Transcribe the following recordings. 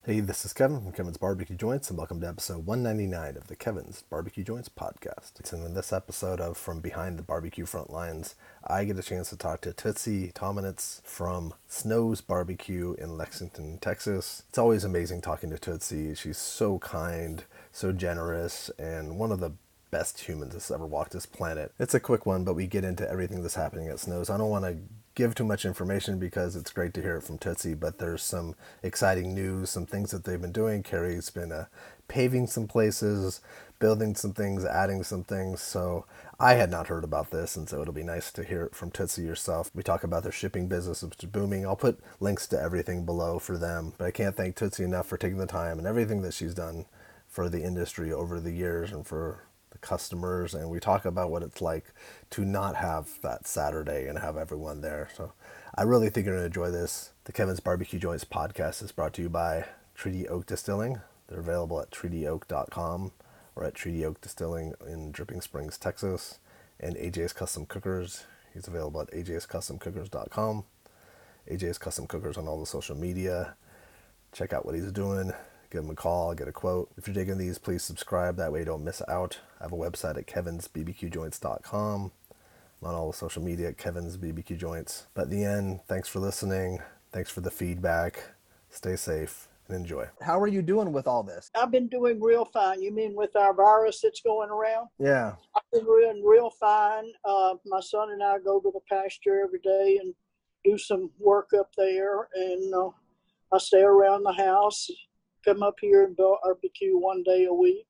Hey, this is Kevin from Kevin's Barbecue Joints, and welcome to episode 199 of the Kevin's Barbecue Joints podcast. And in this episode of From Behind the Barbecue Front Lines, I get a chance to talk to Tootsie Tominitz from Snow's Barbecue in Lexington, Texas. It's always amazing talking to Tootsie. She's so kind, so generous, and one of the best humans that's ever walked this planet. It's a quick one, but we get into everything that's happening at Snow's. I don't want to give too much information because it's great to hear it from Tootsie, but there's some exciting news, some things that they've been doing. Carrie's been paving some places, building some things, adding some things. So I had not heard about this, and so it'll be nice to hear it from Tootsie yourself. We talk about their shipping business, which is booming. I'll put links to everything below for them, but I can't thank Tootsie enough for taking the time and everything that she's done for the industry over the years and for the customers. And we talk about what it's like to not have that Saturday and have everyone there. So I really think you're going to enjoy this. The Kevin's Barbecue Joints podcast is brought to you by Treaty Oak Distilling. They're available at treatyoak.com or at Treaty Oak Distilling in Dripping Springs, Texas. And AJ's Custom Cookers. He's available at ajscustomcookers.com. AJ's Custom Cookers on all the social media. Check out what he's doing. Give him a call, get a quote. If you're digging these, please subscribe. That way you don't miss out. I have a website at kevinsbbqjoints.com. I'm on all the social media at Kevin's BBQ Joints. But at the end, thanks for listening. Thanks for the feedback. Stay safe and enjoy. How are you doing with all this? I've been doing real fine. You mean with our virus that's going around? Yeah. I've been doing real fine. My son and I go to the pasture every day and do some work up there. And I stay around the house, come up here and barbecue one day a week.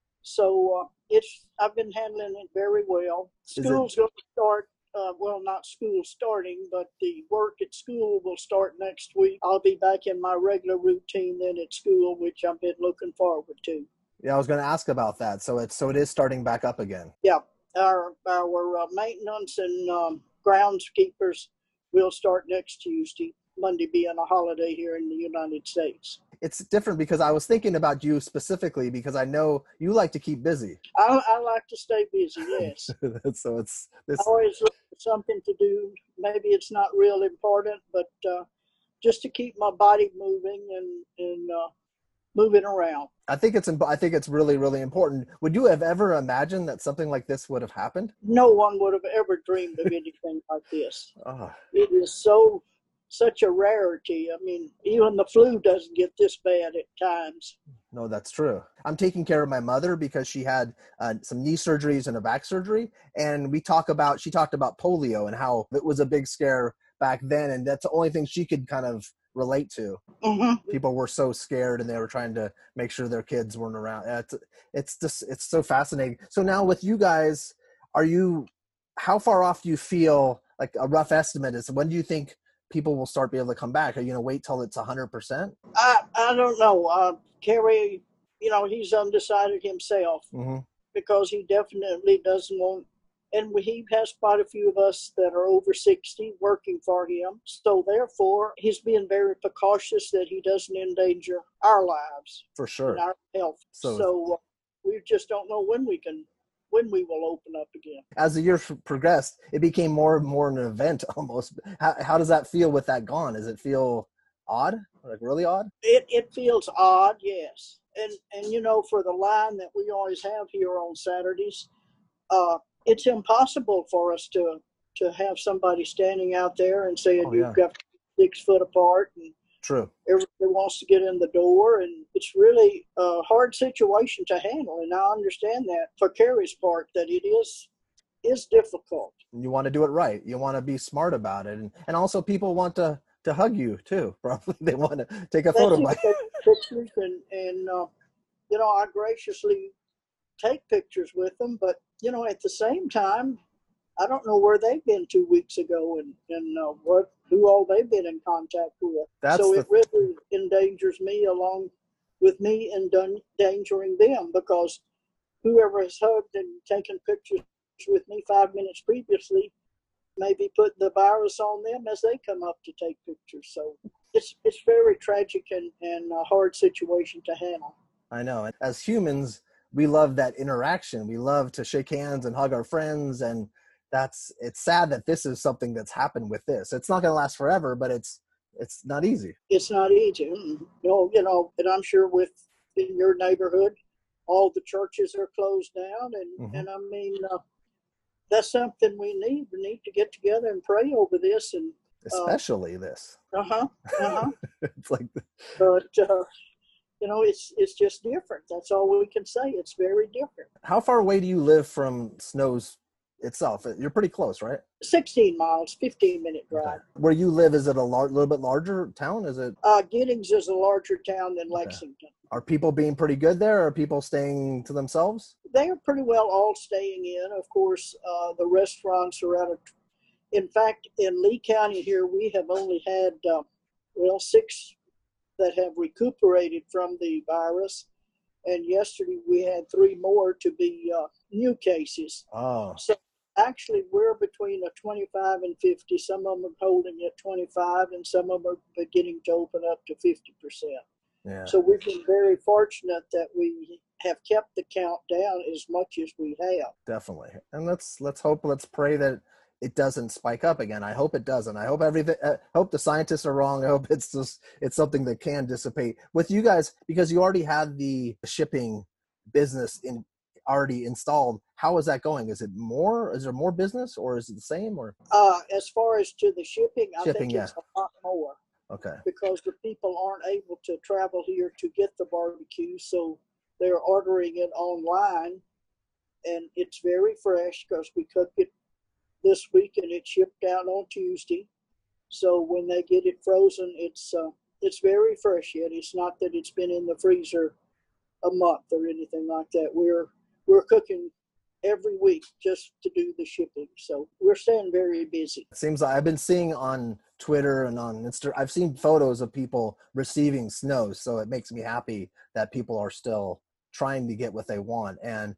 So I've been handling it very well. School's going to start, well, not school starting, but the work at school will start next week. I'll be back in my regular routine then at school, which I've been looking forward to. Yeah, I was going to ask about that. So it is starting back up again. Yeah, our maintenance and groundskeepers will start next Tuesday, Monday being a holiday here in the United States. It's different because I was thinking about you specifically because I know you like to keep busy. I like to stay busy, yes. So it's this. I always look for something to do. Maybe it's not real important, but just to keep my body moving and moving around. I think it's really, really important. Would you have ever imagined that something like this would have happened? No one would have ever dreamed of anything like this. Oh. It is such a rarity. I mean, even the flu doesn't get this bad at times. No, that's true. I'm taking care of my mother because she had some knee surgeries and a back surgery. And she talked about polio and how it was a big scare back then. And that's the only thing she could kind of relate to. Mm-hmm. People were so scared and they were trying to make sure their kids weren't around. It's so fascinating. So now with you guys, how far off do you feel, like a rough estimate is, when do you think people will start be able to come back? Are you going to wait till it's 100%? I don't know. Kerry, he's undecided himself because he definitely doesn't want, and he has quite a few of us that are over 60 working for him. So therefore, he's being very precautious that he doesn't endanger our lives. For sure. And our health. So we just don't know when we will open up again. As the years progressed, it became more and more an event almost. How does that feel with that gone? Does it feel odd? Like really odd? It feels odd, yes. And for the line that we always have here on Saturdays, it's impossible for us to have somebody standing out there and saying you've got 6 foot apart and true. Everybody wants to get in the door, and it's really a hard situation to handle. And I understand that for Carrie's part, that it is difficult. You want to do it right. You want to be smart about it. And also people want to hug you too. Probably they want to take a photo. Pictures and I graciously take pictures with them. But, at the same time, I don't know where they've been 2 weeks ago and who all they've been in contact with. It really endangers me along with me endangering them, because whoever has hugged and taken pictures with me 5 minutes previously may be putting the virus on them as they come up to take pictures. So it's very tragic and a hard situation to handle. I know. As humans, we love that interaction. We love to shake hands and hug our friends, and it's sad that this is something that's happened with this. It's not going to last forever, but it's It's not easy. It's not easy. No, and I'm sure in your neighborhood, all the churches are closed down, and I mean, that's something we need. We need to get together and pray over this, and especially this. It's like, but it's just different. That's all we can say. It's very different. how far away do you live from Snow's itself? You're pretty close, right? 16 miles, 15-minute drive. Okay. Where you live, is it a little bit larger town? Is it? Giddings is a larger town than Lexington. Are people being pretty good there? Are people staying to themselves? They are pretty well all staying in. Of course, the restaurants are out of. In fact, in Lee County here, we have only had 6 that have recuperated from the virus, and yesterday we had 3 more to be new cases. Oh. So actually, we're between a 25 and 50. Some of them are holding at 25, and some of them are beginning to open up to 50%. Yeah. So we've been very fortunate that we have kept the count down as much as we have. Definitely. And let's pray that it doesn't spike up again. I hope it doesn't. I hope hope the scientists are wrong. I hope it's something that can dissipate. With you guys, because you already had the shipping business already installed, how is that going? Is there more business, or is it the same? Or as far as to the shipping, I think yeah. It's a lot more. Okay. Because the people aren't able to travel here to get the barbecue, so they're ordering it online, and it's very fresh because we cooked it this week and it shipped out on Tuesday. So when they get it frozen, it's very fresh yet. It's not that it's been in the freezer a month or anything like that. We're cooking every week just to do the shipping. So we're staying very busy. It seems like I've been seeing on Twitter and on Instagram, I've seen photos of people receiving snow. So it makes me happy that people are still trying to get what they want.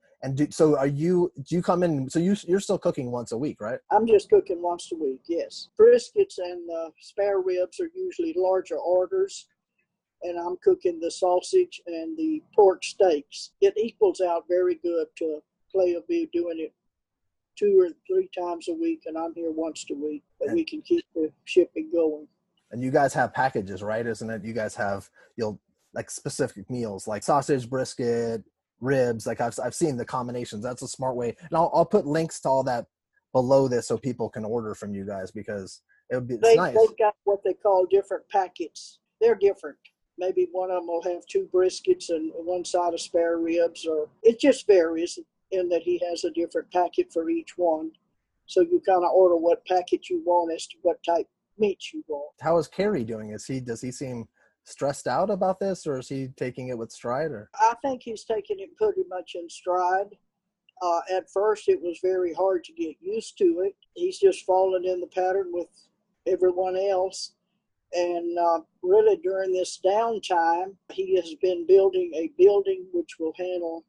So do you come in? So you're still cooking once a week, right? I'm just cooking once a week. Yes. Briskets and spare ribs are usually larger orders, and I'm cooking the sausage and the pork steaks. It equals out very good to Clay will be doing it 2 or 3 times a week, and I'm here once a week, but we can keep the shipping going. And you guys have packages, right? Isn't it? You guys have like specific meals, like sausage, brisket, ribs. Like I've seen the combinations. That's a smart way. And I'll put links to all that below this so people can order from you guys, because it's nice. They've got what they call different packets. They're different. Maybe one of them will have 2 briskets and one side of spare ribs, or it just varies in that he has a different packet for each one. So you kind of order what packet you want as to what type meat you want. How is Kerry doing? Does he seem stressed out about this, or is he taking it with stride? Or I think he's taking it pretty much in stride. At first, it was very hard to get used to it. He's just fallen in the pattern with everyone else. And really during this downtime, he has been building a building which will handle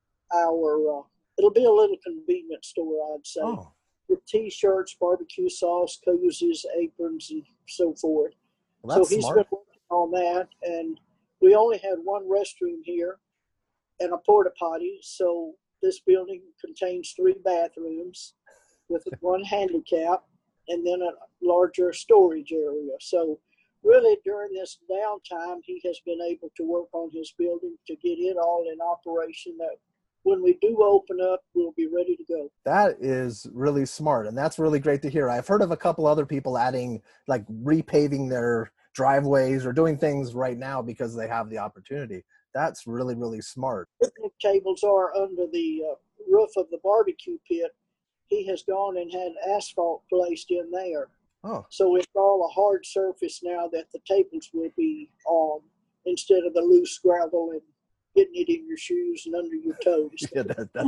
our, it'll be a little convenience store, I'd say, with T-shirts, barbecue sauce, koozies, aprons, and so forth. Well, that's so he's smart. been working on that, and we only had 1 restroom here and a porta potty, so this building contains 3 bathrooms with 1 handicap and then a larger storage area. So really during this downtime, he has been able to work on his building to get it all in operation, that when we do open up, we'll be ready to go. That is really smart, and that's really great to hear. I've heard of a couple other people adding, like repaving their driveways or doing things right now because they have the opportunity. That's really, really smart. Picnic tables are under the roof of the barbecue pit. He has gone and had asphalt placed in there. Oh. So it's all a hard surface now that the tables will be on, instead of the loose gravel and getting it in your shoes and under your toes. Yeah,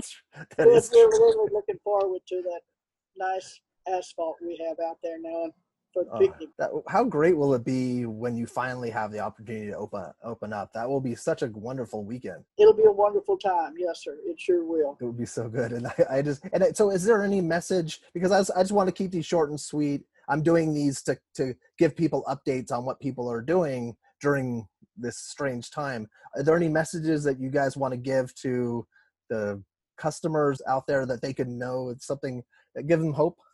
We're really looking forward to that nice asphalt we have out there now for the picnic. How great will it be when you finally have the opportunity to open up? That will be such a wonderful weekend. It'll be a wonderful time. Yes, sir. It sure will. It would be so good. And so is there any message, because I just want to keep these short and sweet. I'm doing these to give people updates on what people are doing during this strange time. Are there any messages that you guys want to give to the customers out there that they can know it's something that give them hope?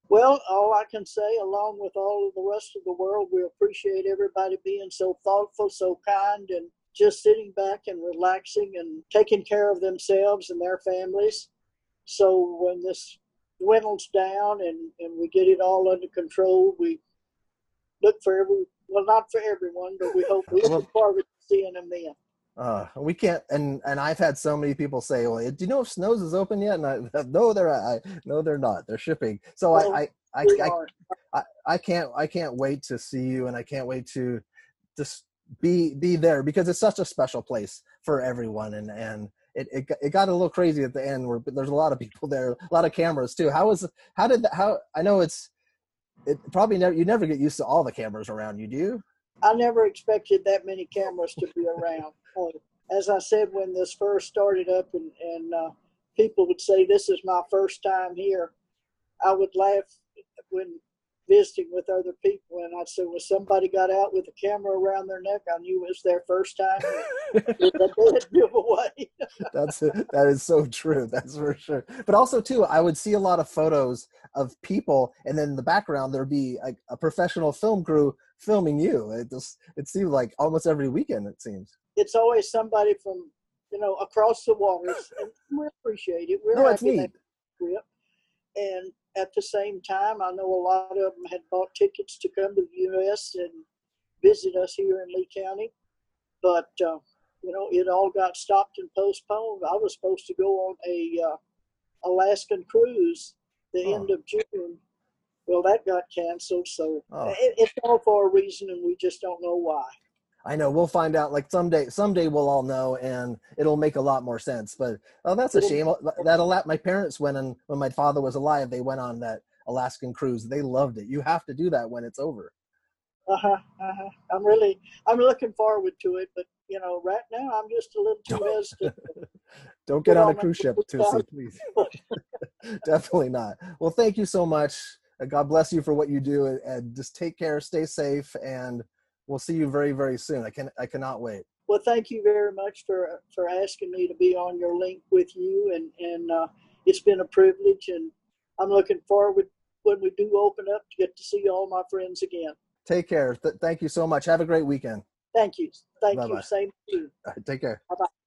Well, all I can say, along with all of the rest of the world, we appreciate everybody being so thoughtful, so kind, and just sitting back and relaxing and taking care of themselves and their families. So when this dwindles down and we get it all under control, we look for well, not for everyone, but we look Well, forward to seeing them then. we can't, and I've had so many people say, "Well, do you know if Snows is open yet?" And no, no, they're not. They're shipping. So Well, we are. I can't wait to see you, and I can't wait to just be there because it's such a special place for everyone, and it got a little crazy at the end where there's a lot of people there, a lot of cameras too. How I know it probably never you never get used to all the cameras around you, do you? I never expected that many cameras to be around. As I said, when this first started up and people would say, "This is my first time here," I would laugh when visiting with other people, and I'd say, "When somebody got out with a camera around their neck, I knew it was their first time here." It's a dead giveaway. That is so true. That's for sure. But also too, I would see a lot of photos of people, and then in the background there'd be a professional film crew filming you. It seemed like almost every weekend. It seems. It's always somebody from across the waters, and we appreciate it. We're No, it's happy they neat. trip, and at the same time, I know a lot of them had bought tickets to come to the U.S. and visit us here in Lee County, but it all got stopped and postponed. I was supposed to go on a Alaskan cruise the Oh, end of June. Well, that got canceled, so oh. it's all for a reason, and we just don't know why. I know we'll find out. Like someday we'll all know, and it'll make a lot more sense. But oh, that's a It'll, shame. My parents went on when my father was alive. They went on that Alaskan cruise. They loved it. You have to do that when it's over. I'm looking forward to it, but right now I'm just a little too hesitant to Don't get put on a on cruise ship, my Tootsie, please. Definitely not. Well, thank you so much. God bless you for what you do, and just take care, stay safe, and we'll see you very, very soon. I cannot wait. Well, thank you very much for asking me to be on your link with you, and it's been a privilege, and I'm looking forward when we do open up to get to see all my friends again. Take care. Thank you so much. Have a great weekend. Thank you. Bye bye. Same to you. Take care. Bye bye.